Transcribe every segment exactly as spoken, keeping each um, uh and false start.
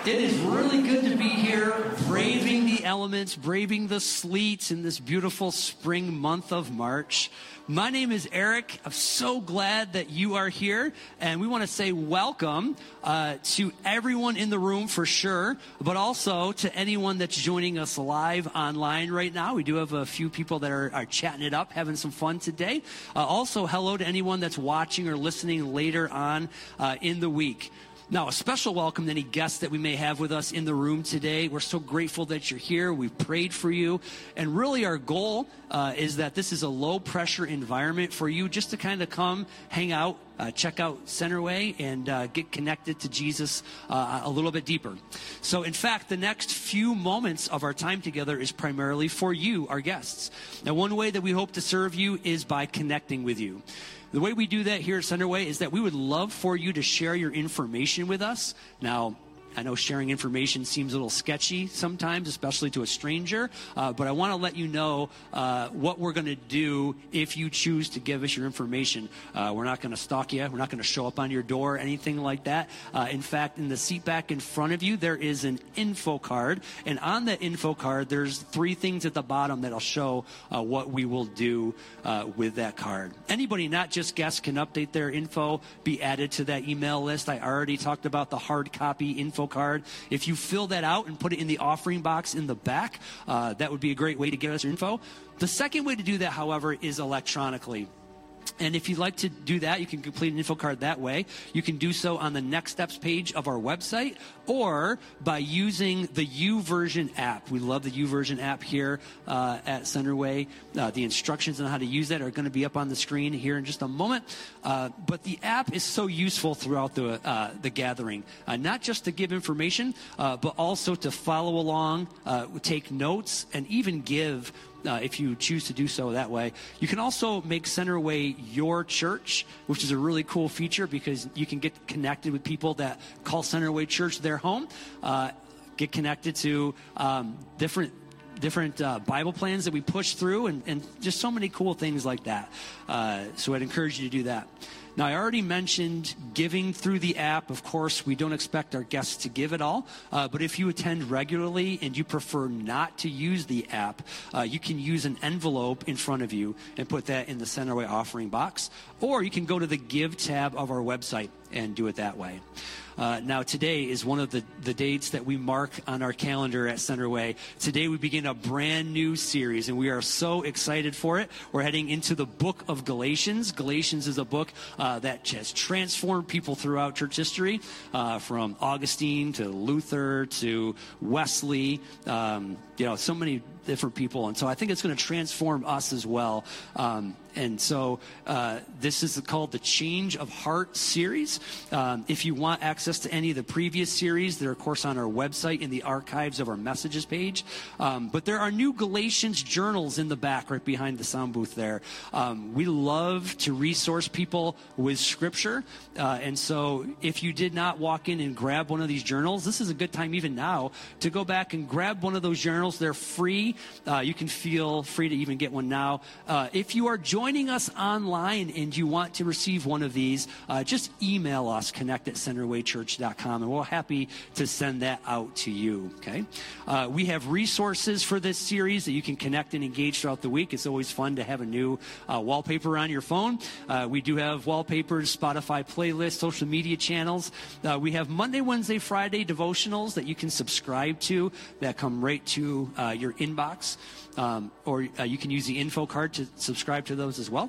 It is really good to be here, braving the elements, braving the sleet in this beautiful spring month of March. My name is Eric. I'm so glad that you are here, and we want to say welcome uh, to everyone in the room for sure, but also to anyone that's joining us live online right now. We do have a few people that are, are chatting it up, having some fun today. Uh, also, hello to anyone that's watching or listening later on uh, in the week. Now, a special welcome to any guests that we may have with us in the room today. We're so grateful that you're here. We've prayed for you. And really our goal uh, is that this is a low-pressure environment for you just to kind of come, hang out, uh, check out Centerway, and uh, get connected to Jesus uh, a little bit deeper. So, in fact, the next few moments of our time together is primarily for you, our guests. Now, one way that we hope to serve you is by connecting with you. The way we do that here at Centerway is that we would love for you to share your information with us. Now, I know sharing information seems a little sketchy sometimes, especially to a stranger, uh, but I want to let you know uh, what we're going to do if you choose to give us your information. Uh, we're not going to stalk you. We're not going to show up on your door or anything like that. Uh, in fact, in the seat back in front of you, there is an info card, and on that info card, there's three things at the bottom that'll show uh, what we will do uh, with that card. Anybody, not just guests, can update their info, be added to that email list. I already talked about the hard copy info card. If you fill that out and put it in the offering box in the back, uh, that would be a great way to give us your info. The second way to do that, however, is electronically. And if you'd like to do that, you can complete an info card that way. You can do so on the Next Steps page of our website or by using the YouVersion app. We love the YouVersion app here uh, at Centerway. Uh, the instructions on how to use that are going to be up on the screen here in just a moment. Uh, but the app is so useful throughout the uh, the gathering, uh, not just to give information, uh, but also to follow along, uh, take notes, and even give Uh, if you choose to do so that way. You can also make Centerway your church, which is a really cool feature because you can get connected with people that call Centerway Church their home, uh, get connected to um, different different uh, Bible plans that we push through, and, and just so many cool things like that. Uh, so I'd encourage you to do that. Now, I already mentioned giving through the app. Of course, we don't expect our guests to give it all. Uh, but if you attend regularly and you prefer not to use the app, uh, you can use an envelope in front of you and put that in the Centerway offering box. Or you can go to the Give tab of our website and do it that way. Uh, now, today is one of the, the dates that we mark on our calendar at Centerway. Today, we begin a brand new series, and we are so excited for it. We're heading into the book of Galatians. Galatians is a book uh, that has transformed people throughout church history, uh, from Augustine to Luther to Wesley, um, you know, so many different people. And so I think it's going to transform us as well. Um, and so uh, this is called the Change of Heart series. Um, if you want access to any of the previous series, they're, of course, on our website in the archives of our messages page. Um, but there are new Galatians journals in the back right behind the sound booth there. Um, we love to resource people with Scripture. Uh, and so if you did not walk in and grab one of these journals, this is a good time even now to go back and grab one of those journals. They're free. Uh, you can feel free to even get one now. Uh, if you are joining us online and you want to receive one of these, uh, just email us, connect at centerway church dot com, and we're happy to send that out to you, okay? Uh, we have resources for this series that you can connect and engage throughout the week. It's always fun to have a new uh, wallpaper on your phone. Uh, we do have wallpapers, Spotify playlists, social media channels. Uh, we have Monday, Wednesday, Friday devotionals that you can subscribe to that come right to uh, your inbox. Um, or uh, you can use the info card to subscribe to those as well.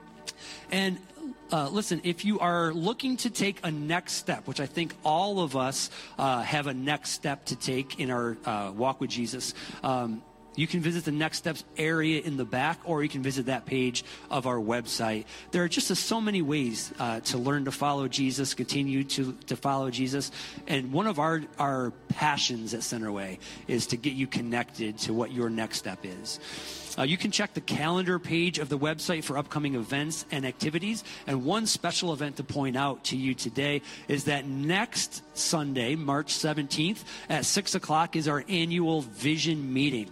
And uh, listen, if you are looking to take a next step, which I think all of us uh, have a next step to take in our uh, walk with Jesus, um, you can visit the Next Steps area in the back, or you can visit that page of our website. There are just uh, so many ways uh, to learn to follow Jesus, continue to, to follow Jesus. And one of our, our passions at Centerway is to get you connected to what your next step is. Uh, you can check the calendar page of the website for upcoming events and activities. And one special event to point out to you today is that next Sunday, March seventeenth at six o'clock is our annual Vision Meeting.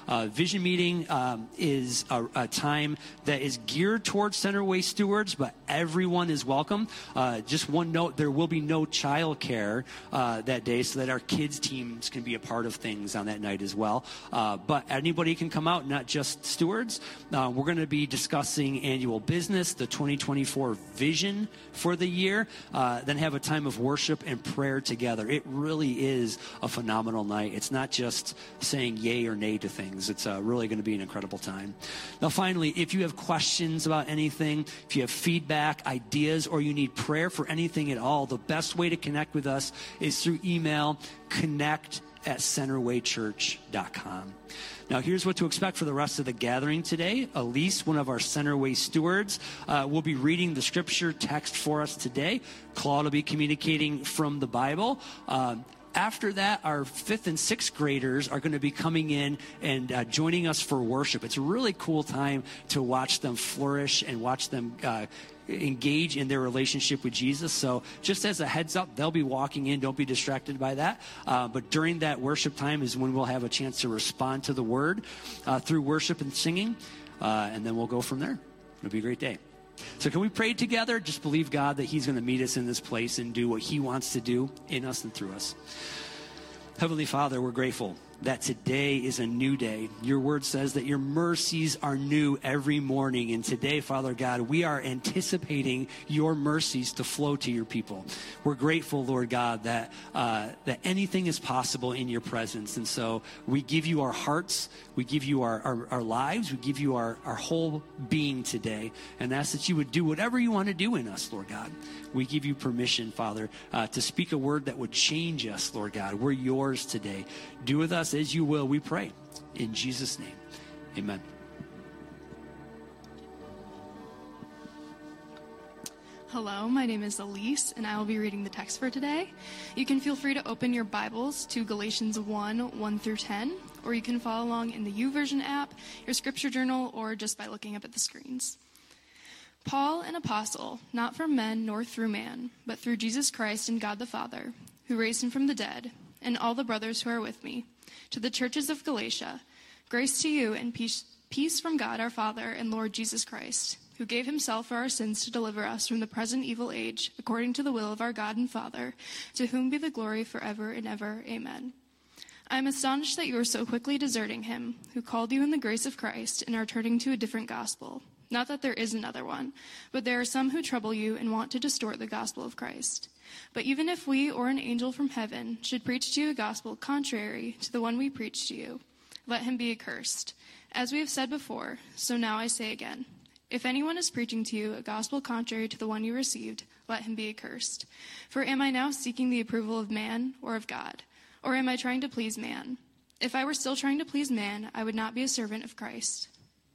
Uh, vision meeting um, is a, a time that is geared towards Centerway stewards, but everyone is welcome. Uh, just one note, there will be no childcare uh, that day so that our kids teams can be a part of things on that night as well. Uh, but anybody can come out, not just stewards. Uh, we're going to be discussing annual business, the twenty twenty-four vision for the year, uh, then have a time of worship and prayer together. It really is a phenomenal night. It's not just saying yay or nay to things. It's uh, really going to be an incredible time. Now, finally, if you have questions about anything, if you have feedback, ideas, or you need prayer for anything at all, the best way to connect with us is through email, connect at centerway church dot com. Now, here's what to expect for the rest of the gathering today. Elise, one of our Centerway stewards, uh, will be reading the scripture text for us today. Claude will be communicating from the Bible. Um, After that, our fifth and sixth graders are going to be coming in and uh, joining us for worship. It's a really cool time to watch them flourish and watch them uh, engage in their relationship with Jesus. So just as a heads up, they'll be walking in. Don't be distracted by that. Uh, but during that worship time is when we'll have a chance to respond to the word uh, through worship and singing. Uh, and then we'll go from there. It'll be a great day. So can we pray together? Just believe God that he's going to meet us in this place and do what he wants to do in us and through us. Heavenly Father, we're grateful that today is a new day. Your word says that your mercies are new every morning. And today, Father God, we are anticipating your mercies to flow to your people. We're grateful, Lord God, that uh, that anything is possible in your presence. And so we give you our hearts. We give you our, our, our lives. We give you our, our whole being today. And ask that you would do whatever you want to do in us, Lord God. We give you permission, Father, uh, to speak a word that would change us, Lord God. We're yours today. Do with us as you will, we pray. In Jesus' name, amen. Hello, my name is Elise, and I will be reading the text for today. You can feel free to open your Bibles to Galatians one, one through ten, or you can follow along in the YouVersion app, your scripture journal, or just by looking up at the screens. Paul, an apostle, not from men nor through man, but through Jesus Christ and God the Father, who raised him from the dead, and all the brothers who are with me, to the churches of Galatia, grace to you and peace, peace from God our Father and Lord Jesus Christ, who gave himself for our sins to deliver us from the present evil age, according to the will of our God and Father, to whom be the glory forever and ever. Amen. I am astonished that you are so quickly deserting him, who called you in the grace of Christ, and are turning to a different gospel. Not that there is another one, but there are some who trouble you and want to distort the gospel of Christ. But even if we or an angel from heaven should preach to you a gospel contrary to the one we preach to you, let him be accursed. As we have said before, so now I say again, if anyone is preaching to you a gospel contrary to the one you received, let him be accursed. For am I now seeking the approval of man or of God? Or am I trying to please man? If I were still trying to please man, I would not be a servant of Christ.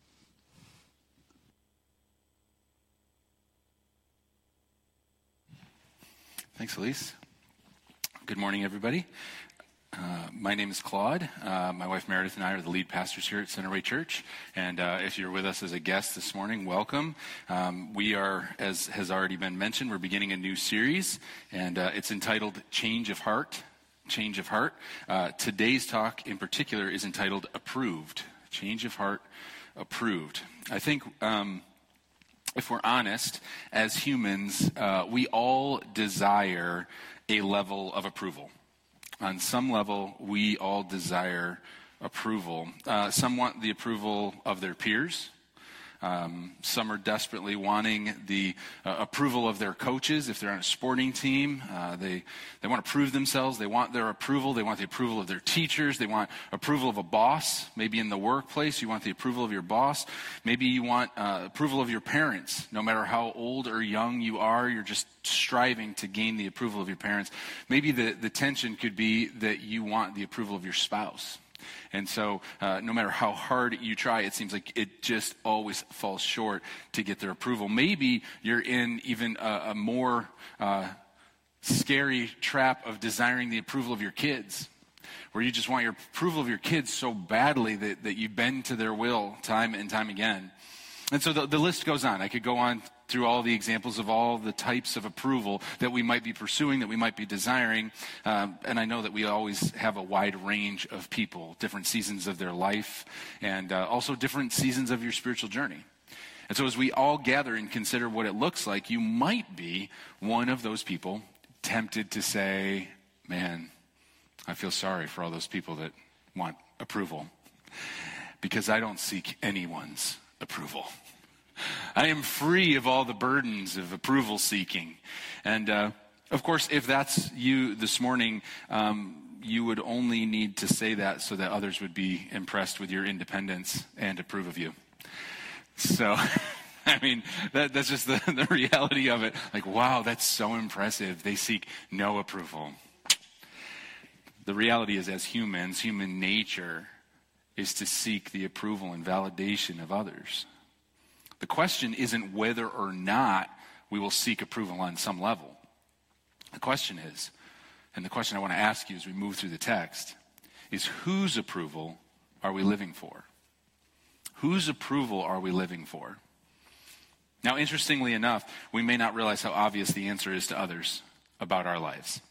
Thanks, Elise. Good morning, everybody. Uh, my name is Claude. Uh, my wife Meredith and I are the lead pastors here at Centerway Church. And uh, if you're with us as a guest this morning, welcome. Um, we are, as has already been mentioned, we're beginning a new series, and uh, it's entitled Change of Heart. Change of Heart. Uh, today's talk in particular is entitled Approved. Change of Heart, Approved. I think... Um, If we're honest, as humans, uh, we all desire a level of approval. On some level, we all desire approval. Uh, some want the approval of their peers. Um, some are desperately wanting the uh, approval of their coaches. If they're on a sporting team, uh, they, they want to prove themselves. They want their approval. They want the approval of their teachers. They want approval of a boss. Maybe in the workplace, you want the approval of your boss. Maybe you want uh, approval of your parents. No matter how old or young you are, you're just striving to gain the approval of your parents. Maybe the, the tension could be that you want the approval of your spouse. And so uh, no matter how hard you try, it seems like it just always falls short to get their approval. Maybe you're in even a, a more uh, scary trap of desiring the approval of your kids, where you just want your approval of your kids so badly that, that you bend to their will time and time again. And so the, the list goes on. I could go on through all the examples of all the types of approval that we might be pursuing, that we might be desiring. Um, and I know that we always have a wide range of people, different seasons of their life, and uh, also different seasons of your spiritual journey. And so as we all gather and consider what it looks like, you might be one of those people tempted to say, man, I feel sorry for all those people that want approval, because I don't seek anyone's approval. I am free of all the burdens of approval seeking. And uh, of course, if that's you this morning, um, you would only need to say that so that others would be impressed with your independence and approve of you. So, I mean, that, that's just the, the reality of it. Like, wow, that's so impressive. They seek no approval. The reality is, as humans, human nature is to seek the approval and validation of others. The question isn't whether or not we will seek approval on some level. The question is, and the question I want to ask you as we move through the text, is whose approval are we living for? Whose approval are we living for? Now, interestingly enough, we may not realize how obvious the answer is to others about our lives.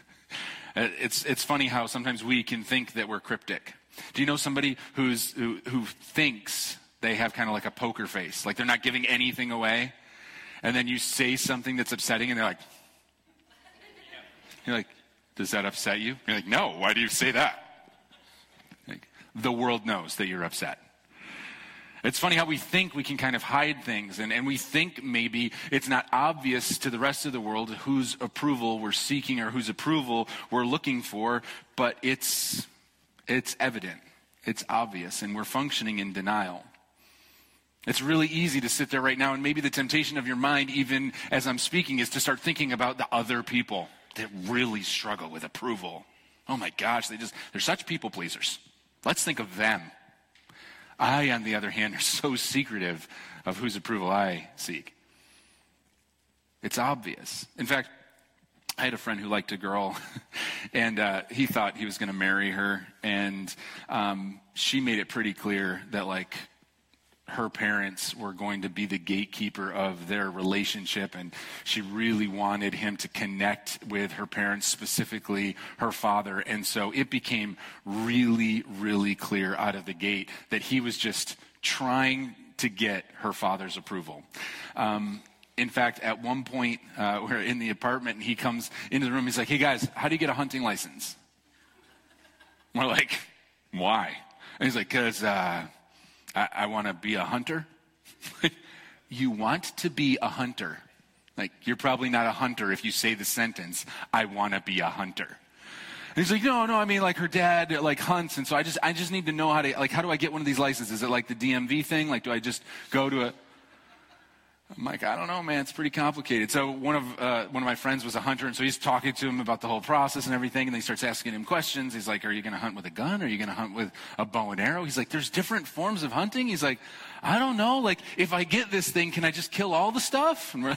It's it's funny how sometimes we can think that we're cryptic. Do you know somebody who's who, who thinks they have kind of like a poker face, like they're not giving anything away, and then you say something that's upsetting, and they're like, you're like, does that upset you? You're like, no, why do you say that? Like, the world knows that you're upset. It's funny how we think we can kind of hide things, and, and we think maybe it's not obvious to the rest of the world whose approval we're seeking or whose approval we're looking for, but it's it's evident, it's obvious, and we're functioning in denial. It's really easy to sit there right now, and maybe the temptation of your mind, even as I'm speaking, is to start thinking about the other people that really struggle with approval. Oh my gosh, they just, they're such people pleasers. Let's think of them. I, on the other hand, are so secretive of whose approval I seek. It's obvious. In fact, I had a friend who liked a girl, and uh, he thought he was going to marry her, and um, she made it pretty clear that, like, her parents were going to be the gatekeeper of their relationship, and she really wanted him to connect with her parents, specifically her father. And so it became really, really clear out of the gate that he was just trying to get her father's approval. Um, in fact, at one point, uh, we're in the apartment, and he comes into the room. He's like, hey, guys, how do you get a hunting license? We're like, why? And he's like, because... Uh, I, I want to be a hunter. You want to be a hunter. Like, you're probably not a hunter if you say the sentence, I want to be a hunter. And he's like, no, no, I mean, like, her dad, like, hunts, and so I just I just need to know how to, like, how do I get one of these licenses? Is it like the D M V thing? Like, do I just go to a... I'm like, I don't know, man. It's pretty complicated. So one of uh, one of my friends was a hunter, and so he's talking to him about the whole process and everything, and then he starts asking him questions. He's like, are you going to hunt with a gun? Are you going to hunt with a bow and arrow? He's like, there's different forms of hunting. He's like, I don't know. Like, if I get this thing, can I just kill all the stuff? And we're,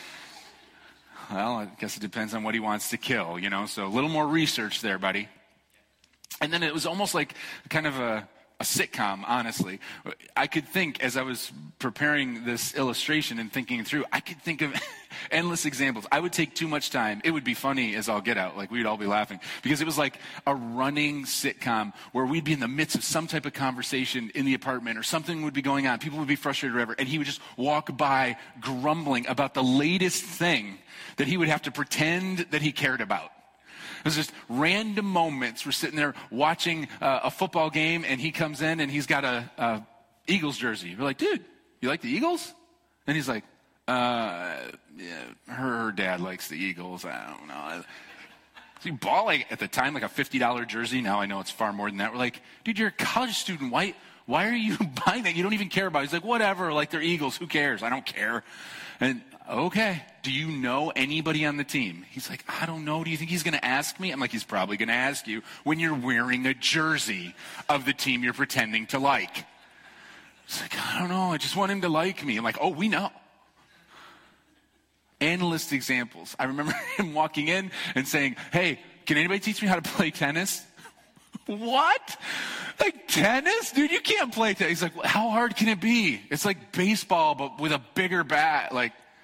well, I guess it depends on what he wants to kill, you know, so a little more research there, buddy. And then it was almost like kind of a... a sitcom, honestly. I could think, as I was preparing this illustration and thinking through, I could think of endless examples. I would take too much time. It would be funny as all get out. Like, we'd all be laughing. Because it was like a running sitcom where we'd be in the midst of some type of conversation in the apartment, or something would be going on. People would be frustrated or whatever. And he would just walk by grumbling about the latest thing that he would have to pretend that he cared about. It was just random moments. We're sitting there watching uh, a football game, and he comes in, and he's got a, a Eagles jersey. We're like, dude, you like the Eagles? And he's like, uh, yeah, her, her dad likes the Eagles. I don't know. So you bought, like, at the time, like a fifty dollars jersey. Now I know it's far more than that. We're like, dude, you're a college student. Why, why are you buying that? You don't even care about it. He's like, whatever. Like, they're Eagles. Who cares? I don't care. And okay, do you know anybody on the team? He's like, I don't know. Do you think he's going to ask me? I'm like, he's probably going to ask you when you're wearing a jersey of the team you're pretending to like. He's like, I don't know. I just want him to like me. I'm like, oh, we know. Endless examples. I remember him walking in and saying, hey, can anybody teach me how to play tennis? What? Like, tennis? Dude, you can't play tennis. He's like, how hard can it be? It's like baseball, but with a bigger bat. Like,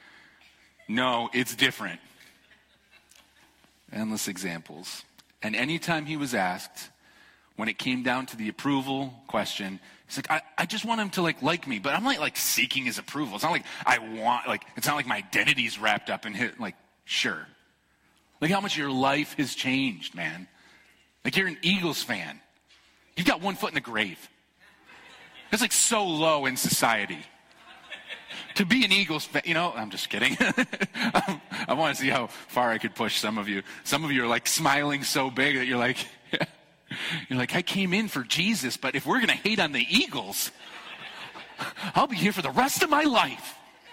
no, it's different. Endless examples. And anytime he was asked, when it came down to the approval question, he's like, I, I just want him to like like me, but I'm not like seeking his approval. It's not like I want, like, it's not like my identity's wrapped up in his, like, sure. Look how much your life has changed, man. Like, you're an Eagles fan. You've got one foot in the grave. That's like so low in society. To be an Eagles fan, you know, I'm just kidding. I want to see how far I could push some of you. Some of you are like smiling so big that you're like, you're like, I came in for Jesus, but if we're going to hate on the Eagles, I'll be here for the rest of my life.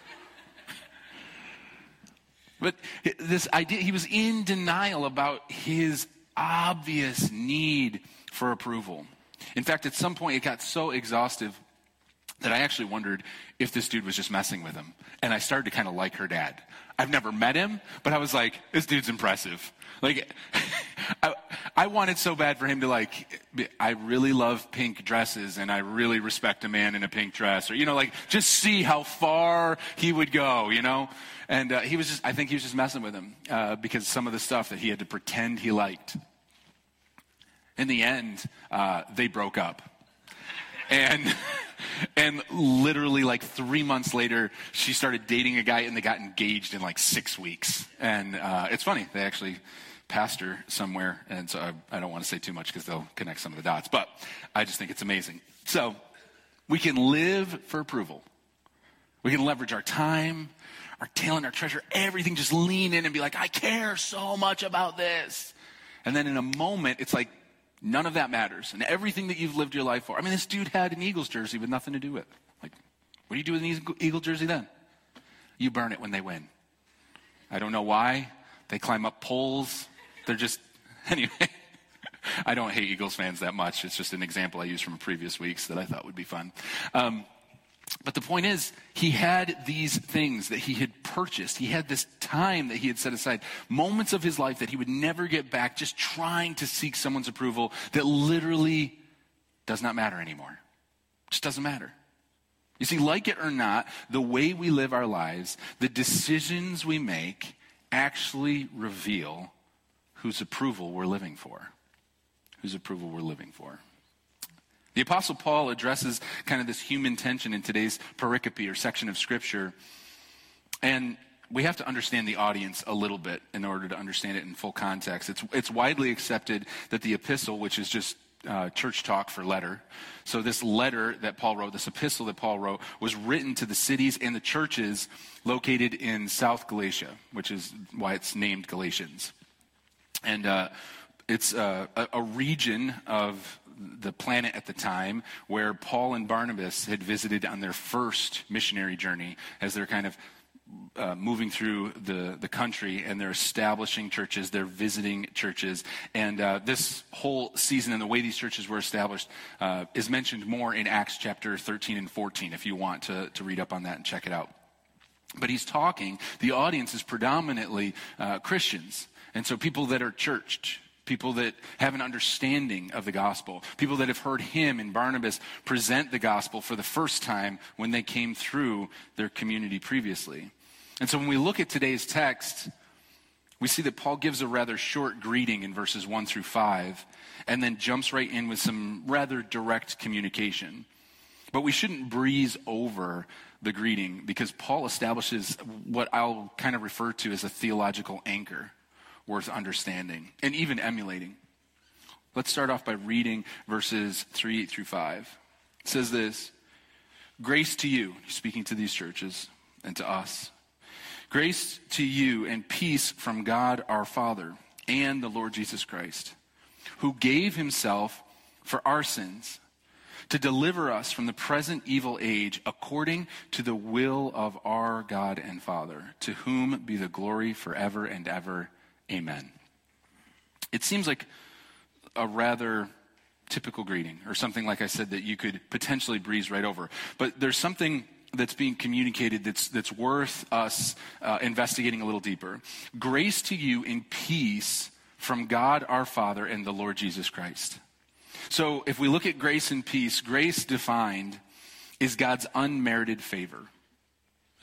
But this idea, he was in denial about his obvious need for approval. In fact, at some point it got so exhaustive that I actually wondered if this dude was just messing with him. And I started to kind of like her dad. I've never met him, but I was like, this dude's impressive. Like, I, I wanted so bad for him to like, I really love pink dresses and I really respect a man in a pink dress. Or, you know, like, just see how far he would go, you know? And uh, he was just, I think he was just messing with him uh, because some of the stuff that he had to pretend he liked. In the end, uh, they broke up. And and literally like three months later, she started dating a guy and they got engaged in like six weeks. And uh, it's funny, they actually pastor somewhere. And so I, I don't want to say too much because they'll connect some of the dots. But I just think it's amazing. So we can live for approval. We can leverage our time, our talent, our treasure, everything, just lean in and be like, I care so much about this. And then in a moment, it's like, none of that matters. And everything that you've lived your life for. I mean, this dude had an Eagles jersey with nothing to do with it. Like, what do you do with an Eagle jersey then? You burn it when they win. I don't know why. They climb up poles. They're just, anyway. I don't hate Eagles fans that much. It's just an example I used from previous weeks that I thought would be fun. Um, But the point is, he had these things that he had purchased. He had this time that he had set aside, moments of his life that he would never get back, just trying to seek someone's approval that literally does not matter anymore. Just doesn't matter. You see, like it or not, the way we live our lives, the decisions we make actually reveal whose approval we're living for. Whose approval we're living for. The Apostle Paul addresses kind of this human tension in today's pericope or section of Scripture. And we have to understand the audience a little bit in order to understand it in full context. It's, it's widely accepted that the epistle, which is just uh, church talk for letter, so this letter that Paul wrote, this epistle that Paul wrote, was written to the cities and the churches located in South Galatia, which is why it's named Galatians. And uh, it's uh, a, a region of the planet at the time where Paul and Barnabas had visited on their first missionary journey as they're kind of uh, moving through the, the country, and they're establishing churches, they're visiting churches. And uh, this whole season and the way these churches were established uh, is mentioned more in Acts chapter thirteen and fourteen if you want to, to read up on that and check it out. But he's talking, the audience is predominantly uh, Christians, and so people that are churched, people that have an understanding of the gospel, people that have heard him and Barnabas present the gospel for the first time when they came through their community previously. And so when we look at today's text, we see that Paul gives a rather short greeting in verses one through five, and then jumps right in with some rather direct communication. But we shouldn't breeze over the greeting because Paul establishes what I'll kind of refer to as a theological anchor worth understanding and even emulating. Let's start off by reading verses three through five. It says this: grace to you, speaking to these churches and to us. Grace to you and peace from God our Father and the Lord Jesus Christ, who gave himself for our sins to deliver us from the present evil age according to the will of our God and Father, to whom be the glory forever and ever. Amen. It seems like a rather typical greeting, or something, like I said, that you could potentially breeze right over. But there's something that's being communicated that's that's worth us uh, investigating a little deeper. Grace to you in peace from God our Father and the Lord Jesus Christ. So if we look at grace and peace, grace defined is God's unmerited favor.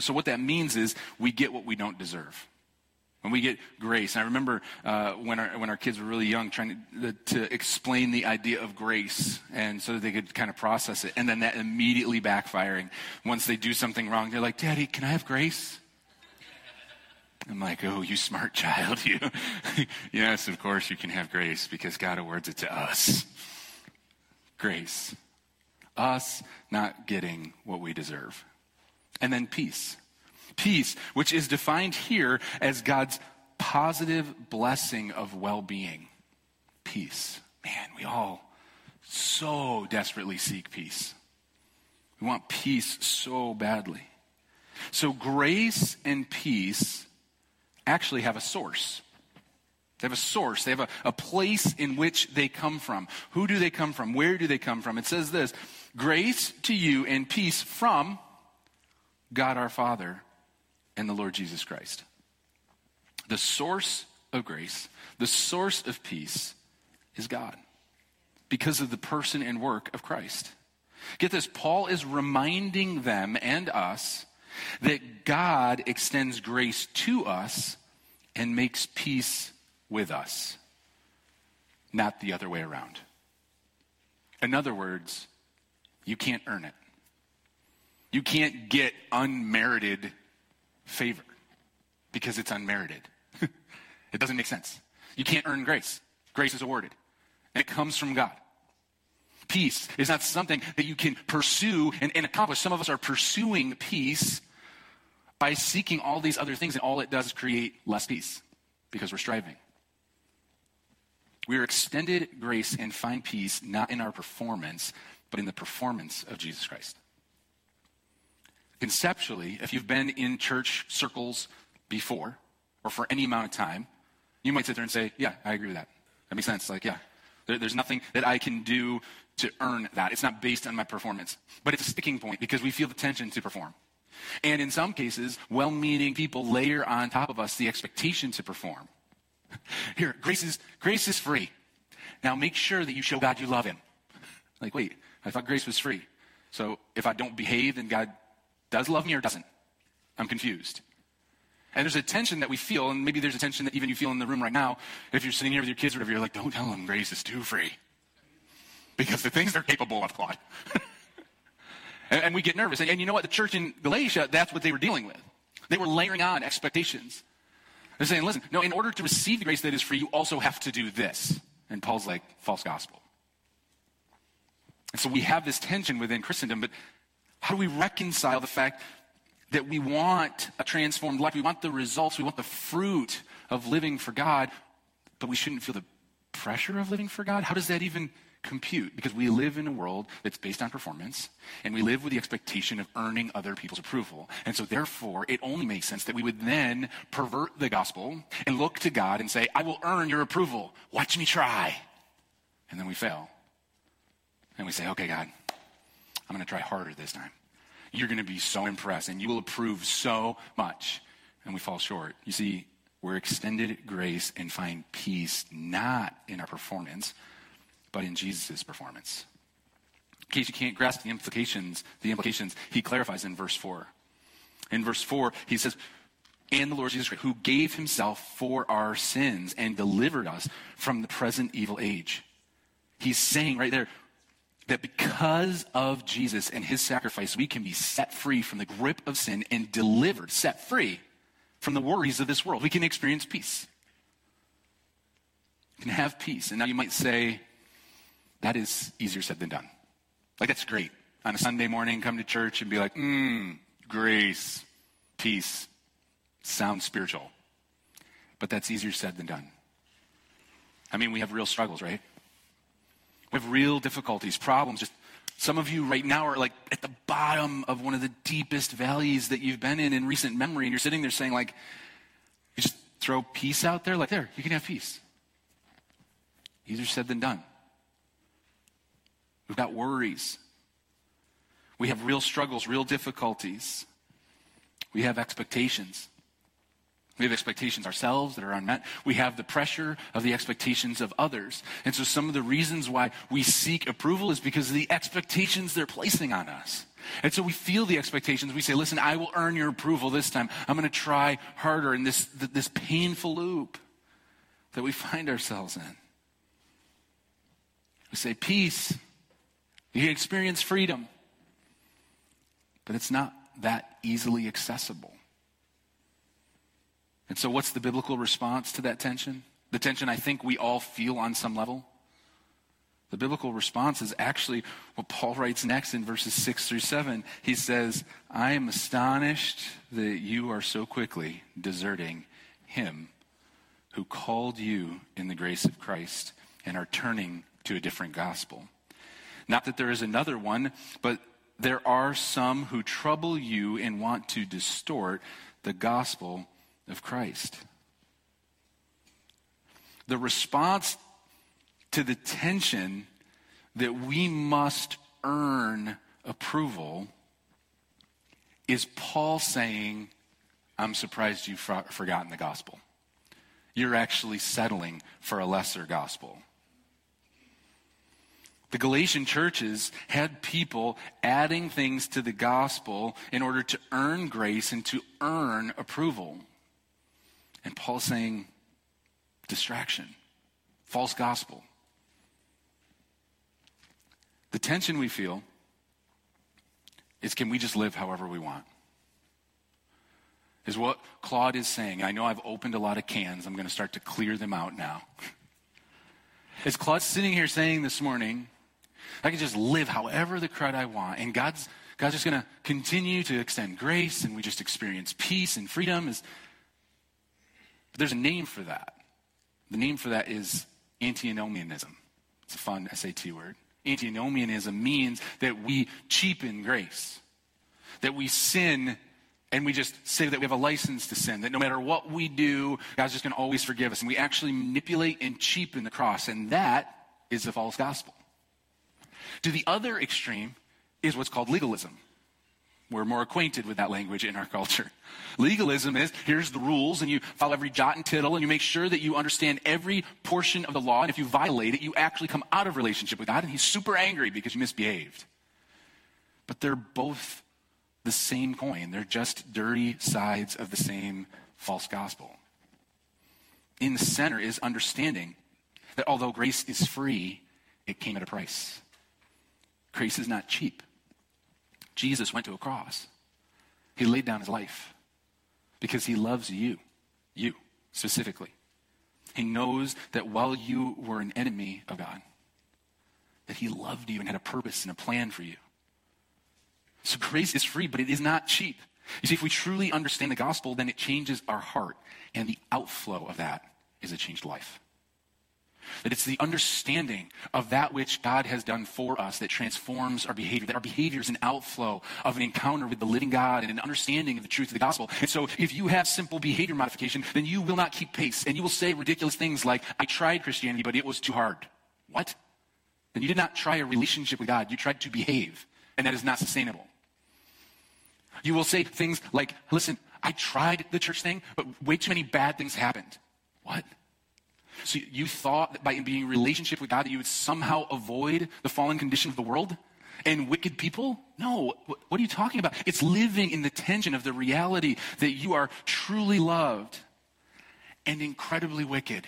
So what that means is we get what we don't deserve. When we get grace. And I remember uh, when our when our kids were really young, trying to, to explain the idea of grace, and so that they could kind of process it. And then that immediately backfiring. Once they do something wrong, they're like, "Daddy, can I have grace?" I'm like, "Oh, you smart child, you." Yes, of course you can have grace because God awards it to us. Grace. Us not getting what we deserve. And then peace. Peace, which is defined here as God's positive blessing of well-being. Peace. Man, we all so desperately seek peace. We want peace so badly. So grace and peace actually have a source. They have a source. They have a, a place in which they come from. Who do they come from? Where do they come from? It says this, grace to you and peace from God our Father and the Lord Jesus Christ. The source of grace, the source of peace is God because of the person and work of Christ. Get this, Paul is reminding them and us that God extends grace to us and makes peace with us, not the other way around. In other words, you can't earn it. You can't get unmerited favor because it's unmerited. It doesn't make sense. You can't earn grace. Grace is awarded. And it comes from God. Peace is not something that you can pursue and, and accomplish. Some of us are pursuing peace by seeking all these other things, and all it does is create less peace because we're striving. We are extended grace and find peace not in our performance, but in the performance of Jesus Christ. Conceptually, if you've been in church circles before or for any amount of time, you might sit there and say, yeah, I agree with that. That makes sense. Like, yeah, there, there's nothing that I can do to earn that. It's not based on my performance. But it's a sticking point because we feel the tension to perform. And in some cases, well-meaning people layer on top of us the expectation to perform. Here, grace is, grace is free. Now make sure that you show God you love him. Like, wait, I thought grace was free. So if I don't behave, then God does love me or doesn't? I'm confused. And there's a tension that we feel, and maybe there's a tension that even you feel in the room right now. If you're sitting here with your kids or whatever, you're like, don't tell them grace is too free. Because the things they're capable of, Claude. and, and we get nervous. And, and you know what? The church in Galatia, that's what they were dealing with. They were layering on expectations. They're saying, listen, no, in order to receive the grace that is free, you also have to do this. And Paul's like, false gospel. And so we have this tension within Christendom, but how do we reconcile the fact that we want a transformed life? We want the results. We want the fruit of living for God, but we shouldn't feel the pressure of living for God? How does that even compute? Because we live in a world that's based on performance, and we live with the expectation of earning other people's approval. And so therefore, it only makes sense that we would then pervert the gospel and look to God and say, I will earn your approval. Watch me try. And then we fail. And we say, okay, God, I'm going to try harder this time. You're going to be so impressed, and you will approve so much. And we fall short. You see, we're extended grace and find peace not in our performance, but in Jesus' performance. In case you can't grasp the implications, the implications, he clarifies in verse four. In verse four, he says, and the Lord Jesus Christ, who gave himself for our sins and delivered us from the present evil age. He's saying right there, that because of Jesus and his sacrifice, we can be set free from the grip of sin and delivered, set free from the worries of this world. We can experience peace. We can have peace. And now you might say, that is easier said than done. Like, that's great. On a Sunday morning, come to church and be like, mmm, grace, peace, sounds spiritual. But that's easier said than done. I mean, we have real struggles, right? We have real difficulties, problems. Just some of you right now are like at the bottom of one of the deepest valleys that you've been in in recent memory, and you're sitting there saying, like, you just throw peace out there, like, there, you can have peace. Easier said than done. We've got worries. We have real struggles, real difficulties. We have expectations. We have expectations ourselves that are unmet. We have the pressure of the expectations of others. And so some of the reasons why we seek approval is because of the expectations they're placing on us. And so we feel the expectations. We say, listen, I will earn your approval this time. I'm going to try harder in this, this painful loop that we find ourselves in. We say, peace. You can experience freedom. But it's not that easily accessible. And so what's the biblical response to that tension? The tension I think we all feel on some level. The biblical response is actually what Paul writes next in verses six through seven. He says, I am astonished that you are so quickly deserting him who called you in the grace of Christ and are turning to a different gospel. Not that there is another one, but there are some who trouble you and want to distort the gospel of Christ. The response to the tension that we must earn approval is Paul saying, I'm surprised you've for- forgotten the gospel. You're actually settling for a lesser gospel. The Galatian churches had people adding things to the gospel in order to earn grace and to earn approval. And Paul's saying, distraction, false gospel. The tension we feel is, can we just live however we want? Is what Claude is saying. I know I've opened a lot of cans. I'm going to start to clear them out now. Is Claude sitting here saying this morning, I can just live however the crud I want, and God's God's just going to continue to extend grace, and we just experience peace and freedom? Is but there's a name for that. The name for that is antinomianism. It's a fun S A T word. Antinomianism means that we cheapen grace, that we sin and we just say that we have a license to sin, that no matter what we do, God's just going to always forgive us. And we actually manipulate and cheapen the cross, and that is the false gospel. To the other extreme is what's called legalism. We're more acquainted with that language in our culture. Legalism is, here's the rules, and you follow every jot and tittle, and you make sure that you understand every portion of the law, and if you violate it, you actually come out of relationship with God, and he's super angry because you misbehaved. But they're both the same coin. They're just dirty sides of the same false gospel. In the center is understanding that although grace is free, it came at a price. Grace is not cheap. Jesus went to a cross. He laid down his life because he loves you, you specifically. He knows that while you were an enemy of God, that he loved you and had a purpose and a plan for you. So grace is free, but it is not cheap. You see, if we truly understand the gospel, then it changes our heart, and the outflow of that is a changed life. That it's the understanding of that which God has done for us that transforms our behavior, that our behavior is an outflow of an encounter with the living God and an understanding of the truth of the gospel. And so if you have simple behavior modification, then you will not keep pace, and you will say ridiculous things like, I tried Christianity, but it was too hard. What? Then you did not try a relationship with God. You tried to behave, and that is not sustainable. You will say things like, listen, I tried the church thing, but way too many bad things happened. What? So you thought that by being in relationship with God that you would somehow avoid the fallen condition of the world and wicked people? No. What are you talking about? It's living in the tension of the reality that you are truly loved and incredibly wicked.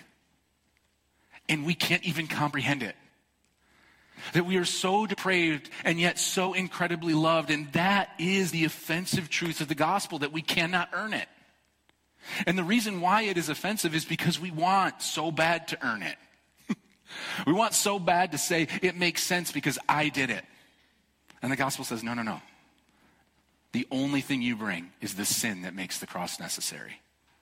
And we can't even comprehend it. That we are so depraved and yet so incredibly loved. And that is the offensive truth of the gospel, that we cannot earn it. And the reason why it is offensive is because we want so bad to earn it. We want so bad to say, it makes sense because I did it. And the gospel says, no, no, no. The only thing you bring is the sin that makes the cross necessary.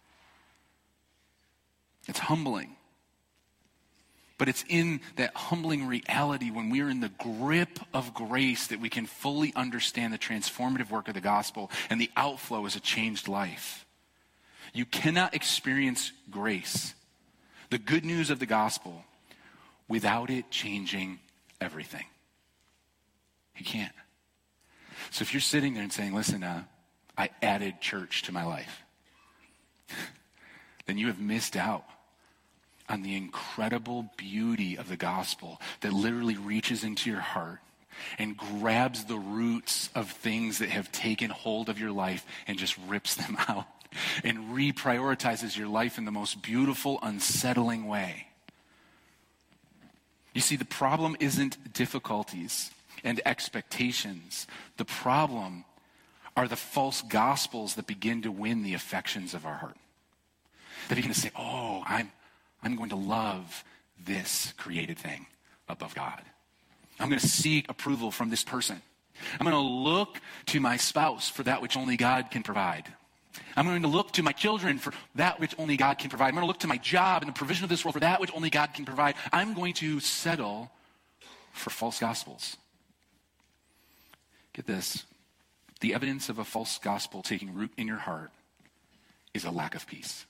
It's humbling. But it's in that humbling reality when we are in the grip of grace that we can fully understand the transformative work of the gospel, and the outflow is a changed life. You cannot experience grace, the good news of the gospel, without it changing everything. You can't. So if you're sitting there and saying, listen, uh, I added church to my life, then you have missed out on the incredible beauty of the gospel that literally reaches into your heart, and grabs the roots of things that have taken hold of your life and just rips them out and reprioritizes your life in the most beautiful, unsettling way. You see, the problem isn't difficulties and expectations. The problem are the false gospels that begin to win the affections of our heart. They begin to say, oh, I'm, I'm going to love this created thing above God. I'm going to seek approval from this person. I'm going to look to my spouse for that which only God can provide. I'm going to look to my children for that which only God can provide. I'm going to look to my job and the provision of this world for that which only God can provide. I'm going to settle for false gospels. Get this. The evidence of a false gospel taking root in your heart is a lack of peace.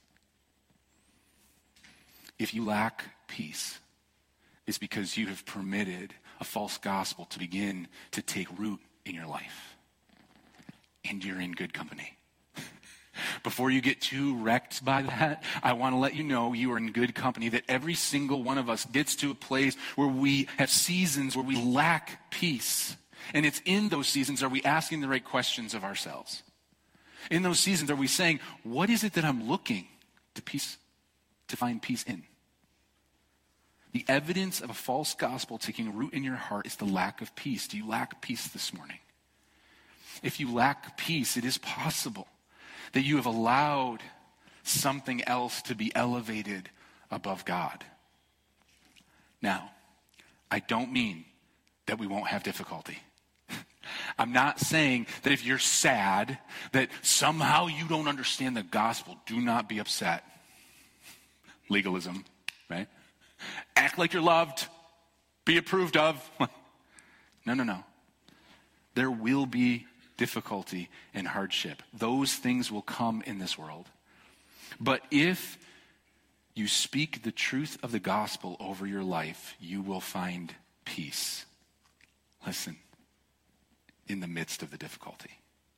If you lack peace, it's because you have permitted a false gospel to begin to take root in your life. And you're in good company. Before you get too wrecked by that, I want to let you know you are in good company, that every single one of us gets to a place where we have seasons where we lack peace. And it's in those seasons, are we asking the right questions of ourselves? In those seasons, are we saying, what is it that I'm looking to peace, to find peace in? The evidence of a false gospel taking root in your heart is the lack of peace. Do you lack peace this morning? If you lack peace, it is possible that you have allowed something else to be elevated above God. Now, I don't mean that we won't have difficulty. I'm not saying that if you're sad, that somehow you don't understand the gospel. Do not be upset. Legalism, right? Act like you're loved. Be approved of. No, no, no. There will be difficulty and hardship. Those things will come in this world. But if you speak the truth of the gospel over your life, you will find peace. Listen, in the midst of the difficulty,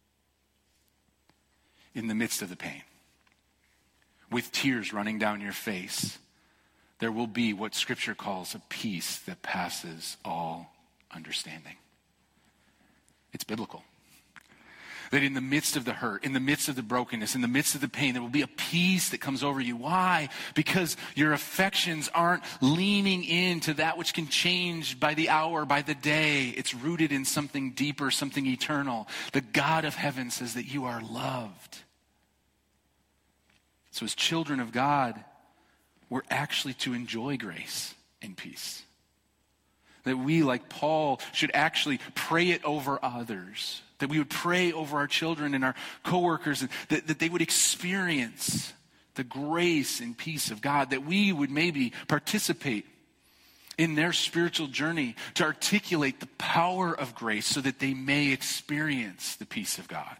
in the midst of the pain, with tears running down your face, there will be what Scripture calls a peace that passes all understanding. It's biblical. That in the midst of the hurt, in the midst of the brokenness, in the midst of the pain, there will be a peace that comes over you. Why? Because your affections aren't leaning into that which can change by the hour, by the day. It's rooted in something deeper, something eternal. The God of heaven says that you are loved. So as children of God, we're actually to enjoy grace and peace. That we, like Paul, should actually pray it over others. That we would pray over our children and our coworkers, and that, that they would experience the grace and peace of God. That we would maybe participate in their spiritual journey to articulate the power of grace so that they may experience the peace of God.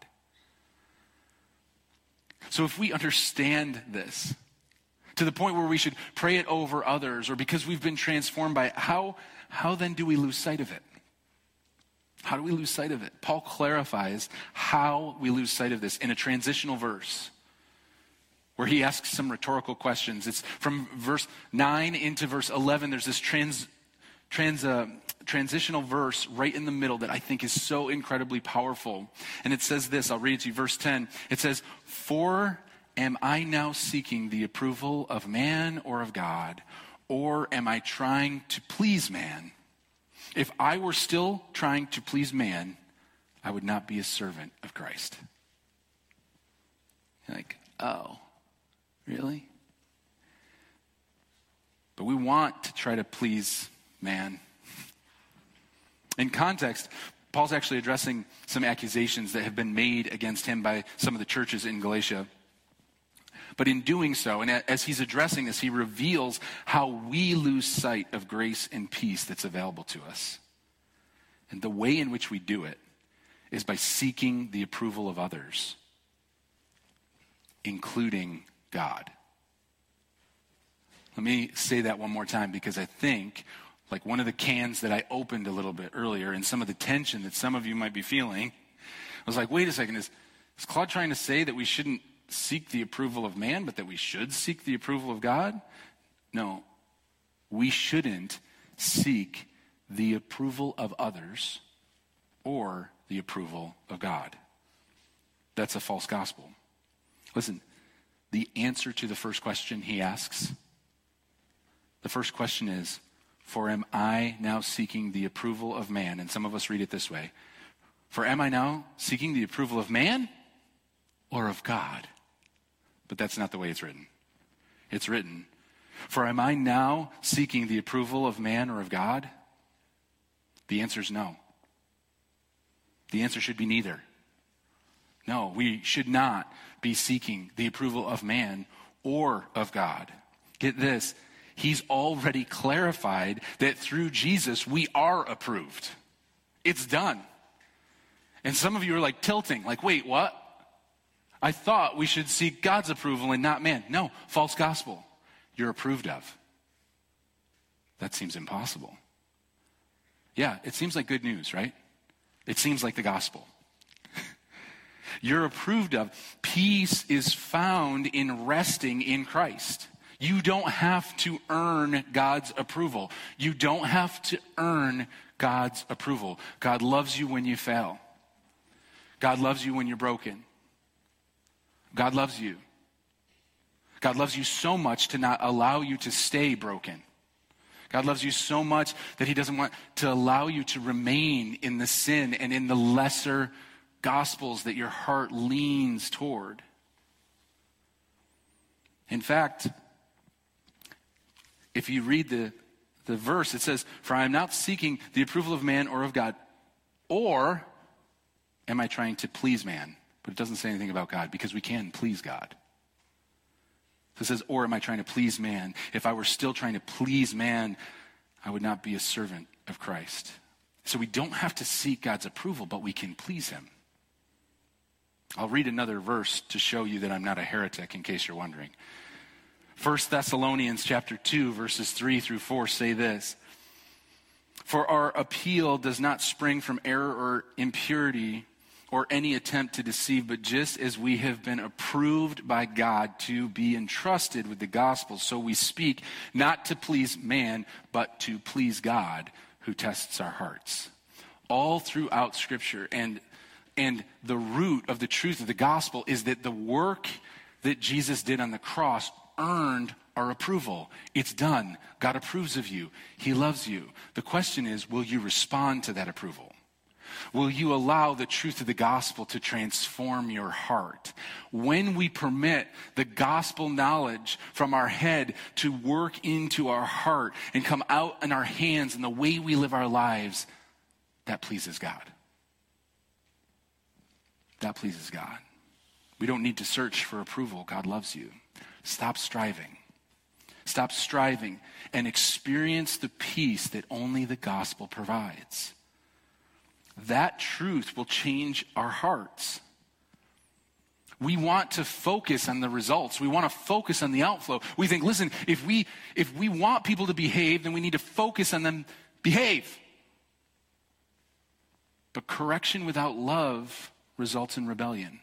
So if we understand this, to the point where we should pray it over others, or because we've been transformed by it, how, how then do we lose sight of it? How do we lose sight of it? Paul clarifies how we lose sight of this in a transitional verse where he asks some rhetorical questions. It's from verse nine into verse eleven. There's this trans, trans, uh, transitional verse right in the middle that I think is so incredibly powerful. And it says this, I'll read it to you, verse ten. It says, "For am I now seeking the approval of man or of God? Or am I trying to please man? If I were still trying to please man, I would not be a servant of Christ." You're like, oh, really? But we want to try to please man. In context, Paul's actually addressing some accusations that have been made against him by some of the churches in Galatia. But in doing so, and as he's addressing this, he reveals how we lose sight of grace and peace that's available to us. And the way in which we do it is by seeking the approval of others, including God. Let me say that one more time, because I think, like one of the cans that I opened a little bit earlier, and some of the tension that some of you might be feeling, I was like, wait a second, is, is Claude trying to say that we shouldn't seek the approval of man, but that we should seek the approval of God? No, we shouldn't seek the approval of others or the approval of God. That's a false gospel. Listen, the answer to the first question he asks, the first question is, for am I now seeking the approval of man? And some of us read it this way. For am I now seeking the approval of man or of God? But that's not the way it's written. It's written, for am I now seeking the approval of man or of God? The answer is no. The answer should be neither. No, we should not be seeking the approval of man or of God. Get this, he's already clarified that through Jesus we are approved. It's done. And some of you are like tilting, like, wait, what? I thought we should seek God's approval and not man. No, false gospel. You're approved of. That seems impossible. Yeah, it seems like good news, right? It seems like the gospel. You're approved of. Peace is found in resting in Christ. You don't have to earn God's approval. You don't have to earn God's approval. God loves you when you fail. God loves you when you're broken. God loves you. God loves you so much to not allow you to stay broken. God loves you so much that he doesn't want to allow you to remain in the sin and in the lesser gospels that your heart leans toward. In fact, if you read the, the verse, it says, for I am not seeking the approval of man or of God, or am I trying to please man? But it doesn't say anything about God, because we can please God. So it says, or am I trying to please man? If I were still trying to please man, I would not be a servant of Christ. So we don't have to seek God's approval, but we can please him. I'll read another verse to show you that I'm not a heretic, in case you're wondering. First Thessalonians chapter two, verses three through four say this. For our appeal does not spring from error or impurity or any attempt to deceive, but just as we have been approved by God to be entrusted with the gospel, so we speak not to please man, but to please God who tests our hearts. All throughout Scripture, and and the root of the truth of the gospel is that the work that Jesus did on the cross earned our approval. It's done. God approves of you. He loves you. The question is, will you respond to that approval? Will you allow the truth of the gospel to transform your heart? When we permit the gospel knowledge from our head to work into our heart and come out in our hands and the way we live our lives, that pleases God. That pleases God. We don't need to search for approval. God loves you. Stop striving. Stop striving and experience the peace that only the gospel provides. That truth will change our hearts. We want to focus on the results. We want to focus on the outflow. We think, listen, if we if we want people to behave, then we need to focus on them behave. But correction without love results in rebellion.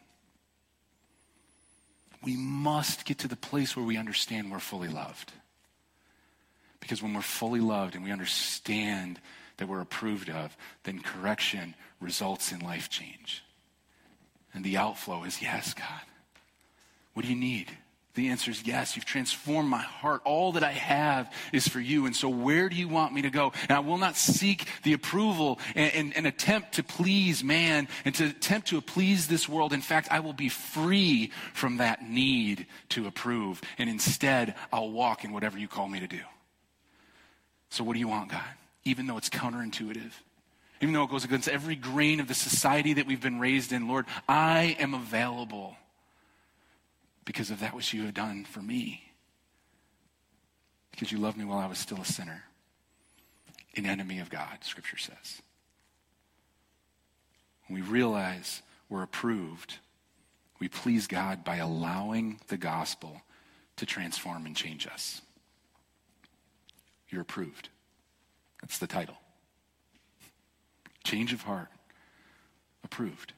We must get to the place where we understand we're fully loved. Because when we're fully loved and we understand that we're approved of, then correction results in life change. And the outflow is, yes, God. What do you need? The answer is yes. You've transformed my heart. All that I have is for you. And so where do you want me to go? And I will not seek the approval and, and, and attempt to please man and to attempt to please this world. In fact, I will be free from that need to approve. And instead, I'll walk in whatever you call me to do. So what do you want, God? Even though it's counterintuitive, even though it goes against every grain of the society that we've been raised in, Lord, I am available because of that which you have done for me. Because you loved me while I was still a sinner, an enemy of God, Scripture says. When we realize we're approved, we please God by allowing the gospel to transform and change us. You're approved. That's the title. Change of heart. Approved.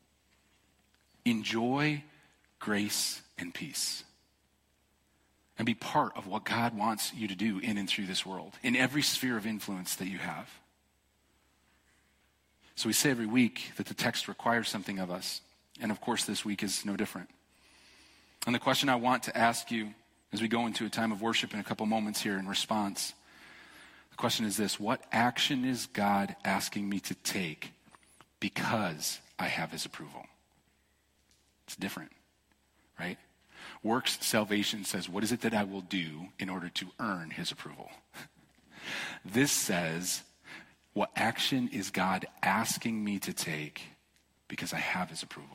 Enjoy grace and peace. And be part of what God wants you to do in and through this world, in every sphere of influence that you have. So we say every week that the text requires something of us. And of course, this week is no different. And the question I want to ask you as we go into a time of worship in a couple moments here in response, the question is this: what action is God asking me to take because I have his approval? It's different, right? Works salvation says, what is it that I will do in order to earn his approval? This says, what action is God asking me to take because I have his approval?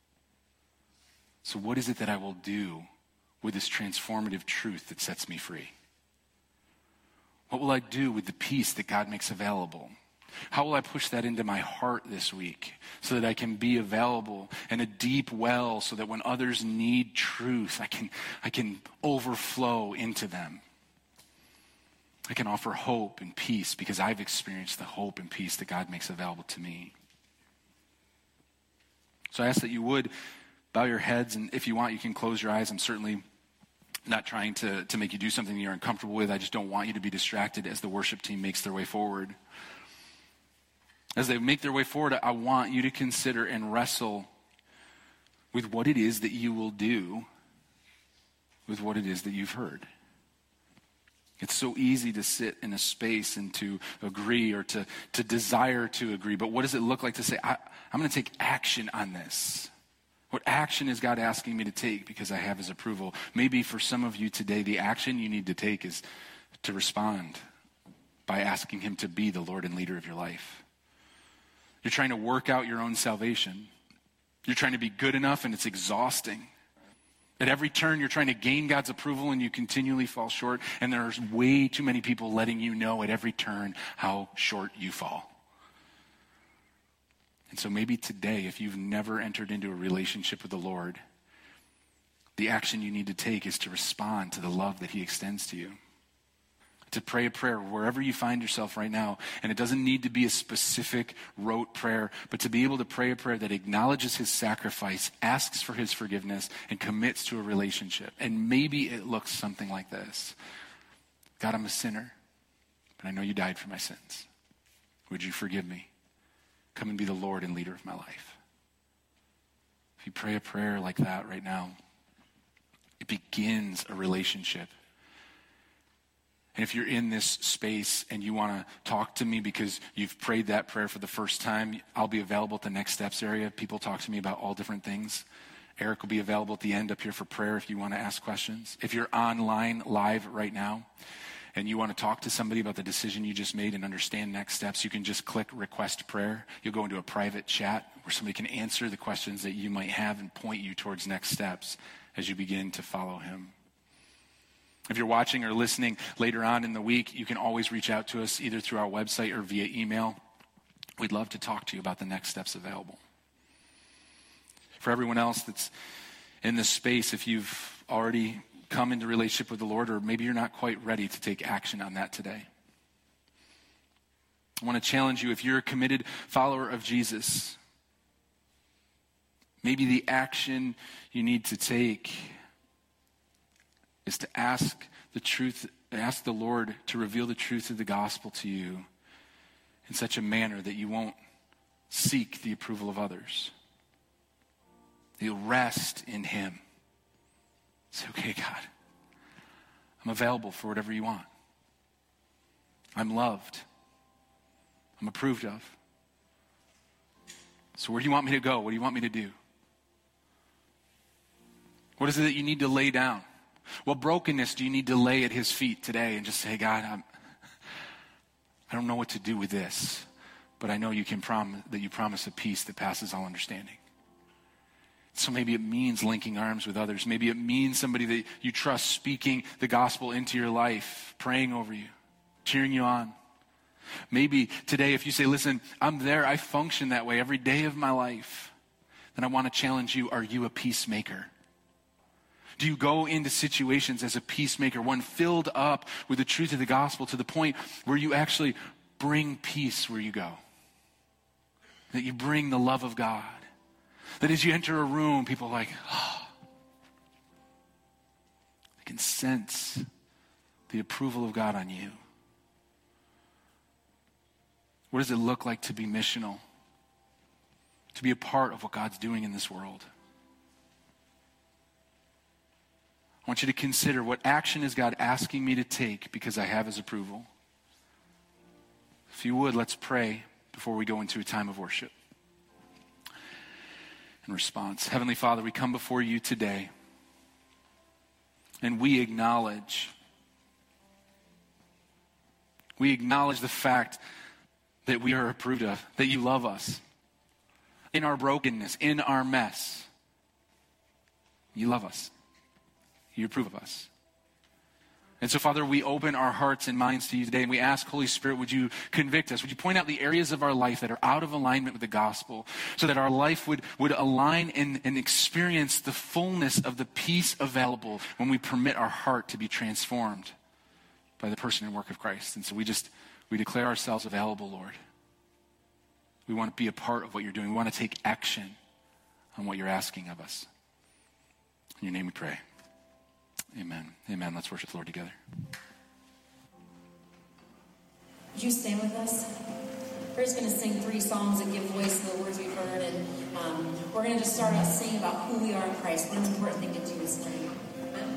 So what is it that I will do with this transformative truth that sets me free? What will I do with the peace that God makes available? How will I push that into my heart this week so that I can be available in a deep well so that when others need truth, I can, I can overflow into them? I can offer hope and peace because I've experienced the hope and peace that God makes available to me. So I ask that you would bow your heads, and if you want, you can close your eyes. I'm certainly not trying to, to make you do something you're uncomfortable with. I just don't want you to be distracted as the worship team makes their way forward. As they make their way forward, I want you to consider and wrestle with what it is that you will do with what it is that you've heard. It's so easy to sit in a space and to agree or to, to desire to agree, but what does it look like to say, I, I'm going to take action on this? What action is God asking me to take because I have his approval? Maybe for some of you today, the action you need to take is to respond by asking him to be the Lord and leader of your life. You're trying to work out your own salvation. You're trying to be good enough, and it's exhausting. At every turn, you're trying to gain God's approval, and you continually fall short. And there's way too many people letting you know at every turn how short you fall. And so maybe today, if you've never entered into a relationship with the Lord, the action you need to take is to respond to the love that he extends to you. To pray a prayer wherever you find yourself right now. And it doesn't need to be a specific rote prayer, but to be able to pray a prayer that acknowledges his sacrifice, asks for his forgiveness, and commits to a relationship. And maybe it looks something like this: God, I'm a sinner, but I know you died for my sins. Would you forgive me? Come and be the Lord and leader of my life. If you pray a prayer like that right now, it begins a relationship. And if you're in this space and you want to talk to me because you've prayed that prayer for the first time, I'll be available at the Next Steps area. People talk to me about all different things. Eric will be available at the end up here for prayer if you want to ask questions. If you're online live right now and you want to talk to somebody about the decision you just made and understand next steps, you can just click Request Prayer. You'll go into a private chat where somebody can answer the questions that you might have and point you towards next steps as you begin to follow him. If you're watching or listening later on in the week, you can always reach out to us either through our website or via email. We'd love to talk to you about the next steps available. For everyone else that's in this space, if you've already come into relationship with the Lord, or maybe you're not quite ready to take action on that today, I want to challenge you. If you're a committed follower of Jesus, maybe the action you need to take is to ask the truth, ask the Lord to reveal the truth of the gospel to you in such a manner that you won't seek the approval of others. You'll rest in him. Say, okay, God, I'm available for whatever you want. I'm loved. I'm approved of. So where do you want me to go? What do you want me to do? What is it that you need to lay down? What brokenness do you need to lay at his feet today and just say, God, I'm, I don't know what to do with this, but I know you can promise that you promise a peace that passes all understanding. So maybe it means linking arms with others. Maybe it means somebody that you trust speaking the gospel into your life, praying over you, cheering you on. Maybe today if you say, listen, I'm there, I function that way every day of my life, then I want to challenge you, are you a peacemaker? Do you go into situations as a peacemaker, one filled up with the truth of the gospel to the point where you actually bring peace where you go? That you bring the love of God. That as you enter a room, people are like, oh, I can sense the approval of God on you. What does it look like to be missional to be a part of what God's doing in this world. I want you to consider, what action is God asking me to take because I have his approval? If you would, let's pray before we go into a time of worship. In response, Heavenly Father, we come before you today and we acknowledge, we acknowledge the fact that we are approved of, that you love us. In our brokenness, in our mess, you love us. You approve of us. And so, Father, we open our hearts and minds to you today, and we ask, Holy Spirit, would you convict us? Would you point out the areas of our life that are out of alignment with the gospel, so that our life would, would align and, and experience the fullness of the peace available when we permit our heart to be transformed by the person and work of Christ. And so we just, we declare ourselves available, Lord. We want to be a part of what you're doing. We want to take action on what you're asking of us. In your name we pray. Amen. Amen. Let's worship the Lord together. Would you stand with us? We're just going to sing three songs that give voice to the words we've heard. And um, we're going to just start out singing about who we are in Christ. One important thing to do is sing. Amen.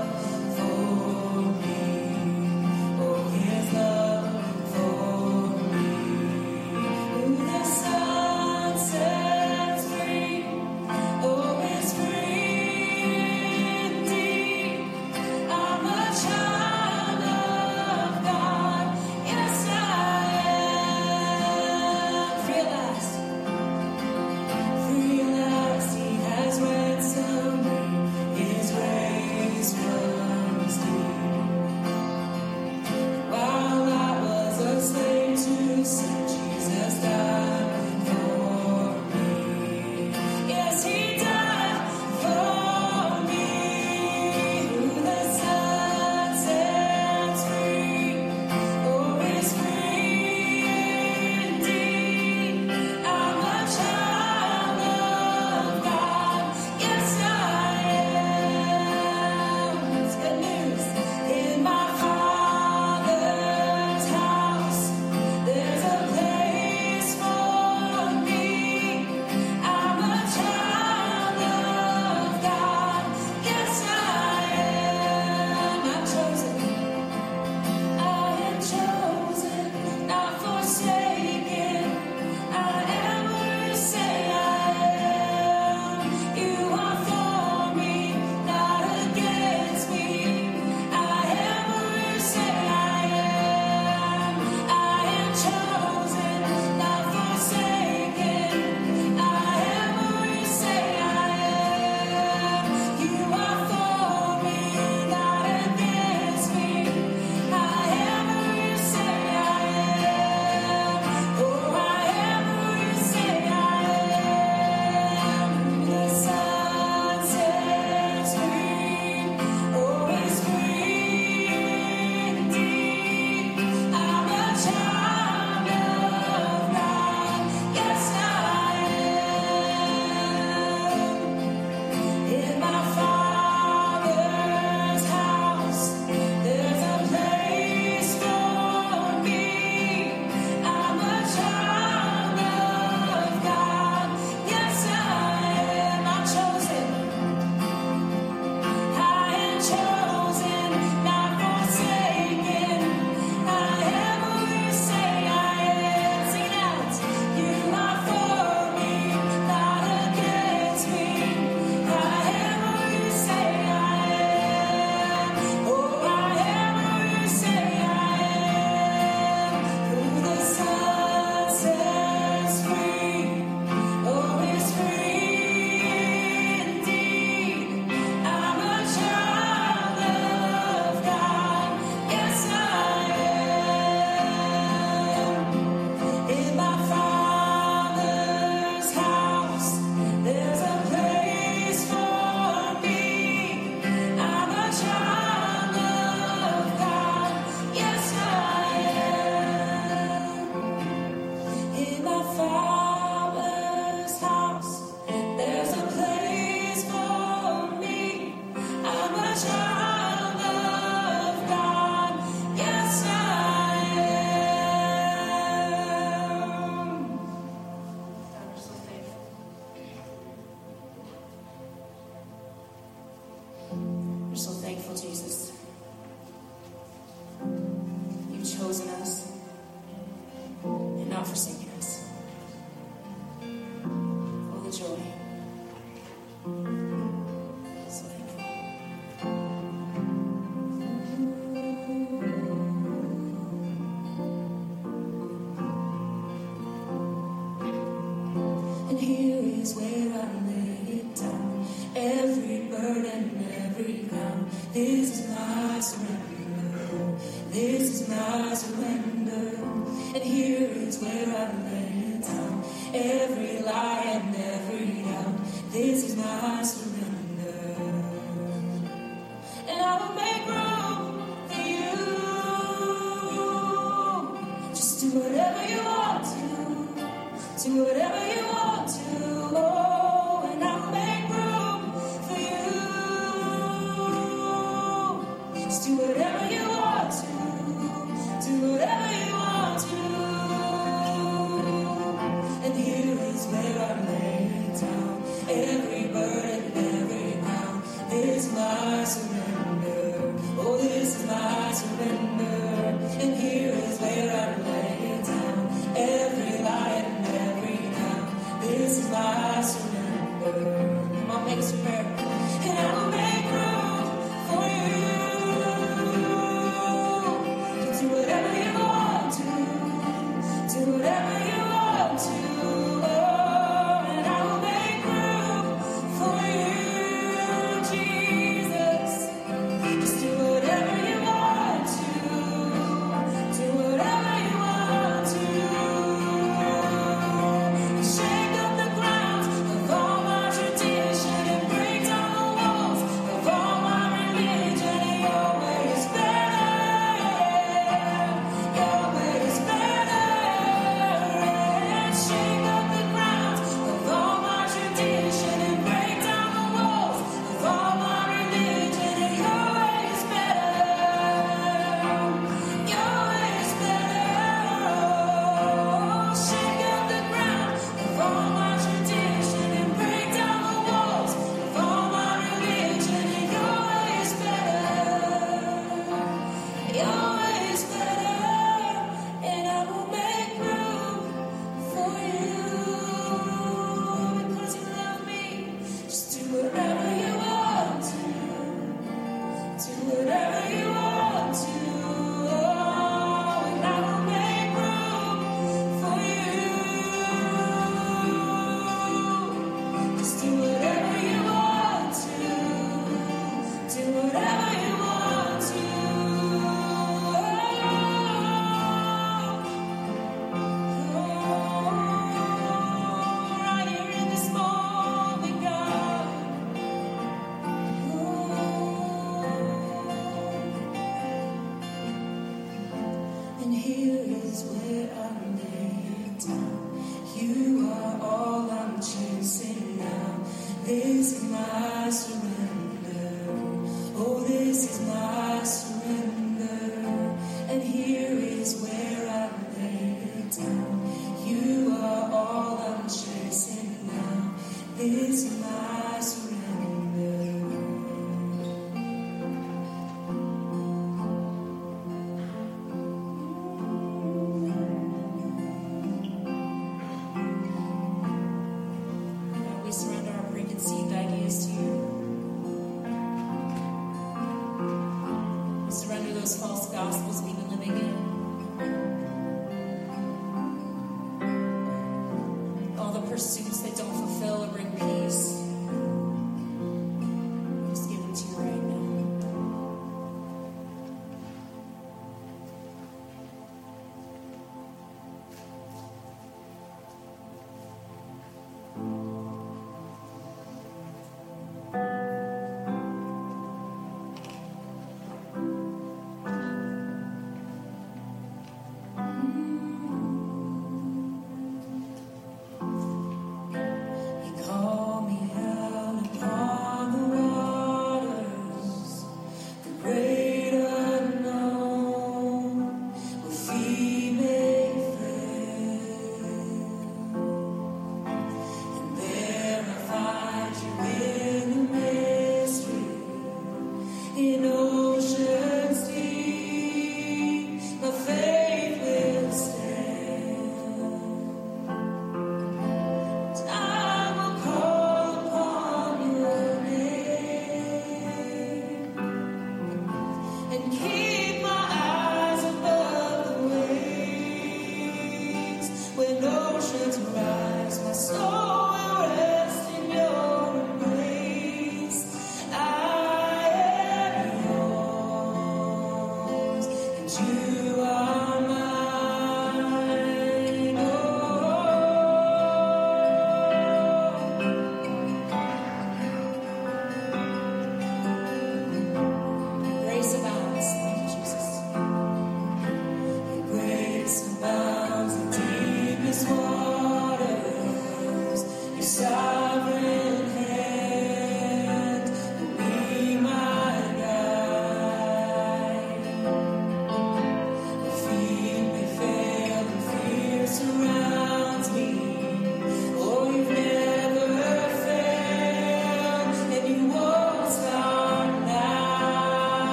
For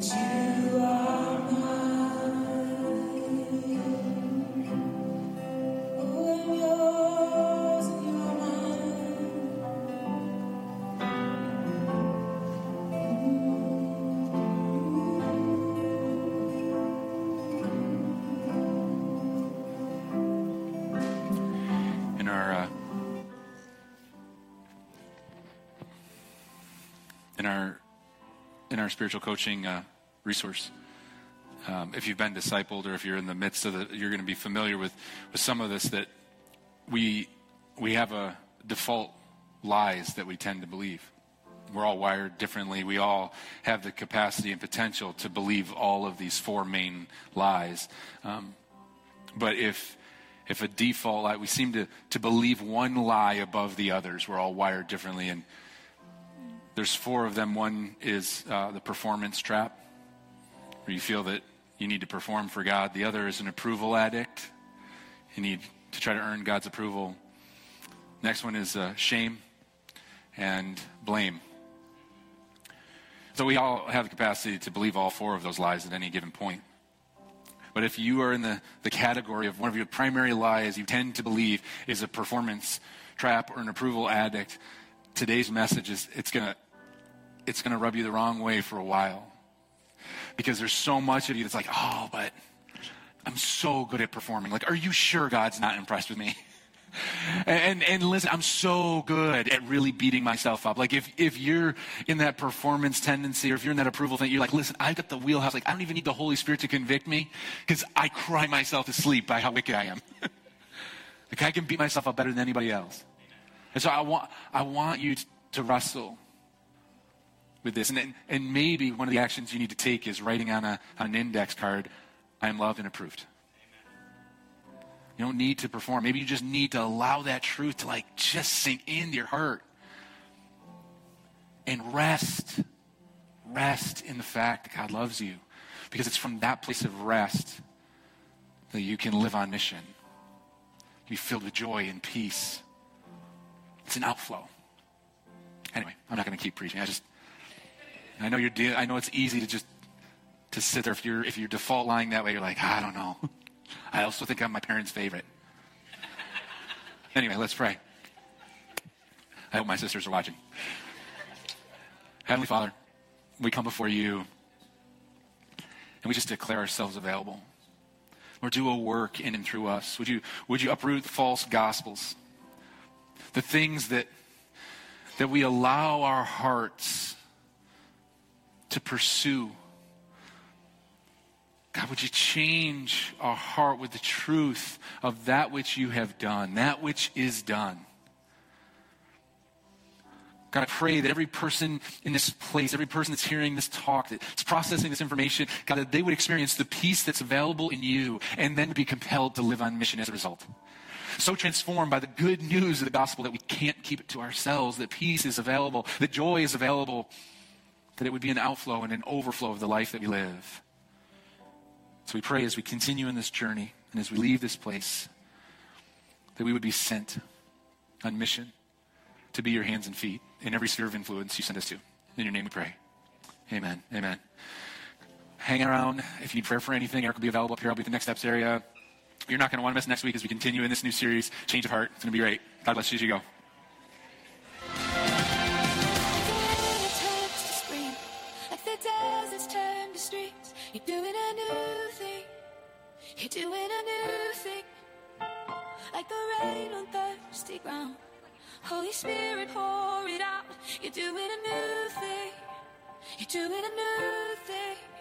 in our in our spiritual coaching uh, resource. Um, if you've been discipled or if you're in the midst of the, you're going to be familiar with, with some of this, that we we have a default lies that we tend to believe. We're all wired differently. We all have the capacity and potential to believe all of these four main lies. Um, but if if a default lie, we seem to, to believe one lie above the others. We're all wired differently. And there's four of them. One is uh, the performance trap, where you feel that you need to perform for God. The other is an approval addict. You need to try to earn God's approval. Next one is uh, shame and blame. So we all have the capacity to believe all four of those lies at any given point. But if you are in the, the category of one of your primary lies you tend to believe is a performance trap or an approval addict, today's message is it's gonna it's gonna rub you the wrong way for a while. Because there's so much of you that's like, oh, but I'm so good at performing. Like, are you sure God's not impressed with me? And, and and listen, I'm so good at really beating myself up. Like if, if you're in that performance tendency, or if you're in that approval thing, you're like, listen, I've got the wheelhouse. Like I don't even need the Holy Spirit to convict me, because I cry myself to sleep by how wicked I am. Like I can beat myself up better than anybody else. And so I want I want you to wrestle with this. And and maybe one of the actions you need to take is writing on a on an index card, I am loved and approved. You don't need to perform. Maybe you just need to allow that truth to like just sink into your heart. And rest. Rest in the fact that God loves you. Because it's from that place of rest that you can live on mission. Be filled with joy and peace. It's an outflow. Anyway, I'm not going to keep preaching. I just, I know you're. De- I know it's easy to just to sit there if you're if you're default lying that way. You're like, I don't know. I also think I'm my parents' favorite. Anyway, let's pray. I hope my sisters are watching. Heavenly Father, we come before you and we just declare ourselves available. Lord, do a work in and through us. Would you would you uproot the false gospels? The things that that we allow our hearts to pursue. God, would you change our heart with the truth of that which you have done, that which is done. God, I pray that every person in this place, every person that's hearing this talk, that's processing this information, God, that they would experience the peace that's available in you and then be compelled to live on mission as a result. So transformed by the good news of the gospel that we can't keep it to ourselves, that peace is available, that joy is available, that it would be an outflow and an overflow of the life that we live. So we pray as we continue in this journey and as we leave this place, that we would be sent on mission to be your hands and feet in every sphere of influence you send us to. In your name we pray. Amen. Amen. Hang around. If you need prayer for anything, Eric will be available up here. I'll be at the next steps area. You're not going to want to miss next week as we continue in this new series, Change of Heart. It's going to be great. God bless you as you go. You're doing a new thing. You're doing a new thing. Like the rain on thirsty ground. Holy Spirit, pour it out. You're doing a new thing. You're doing a new thing.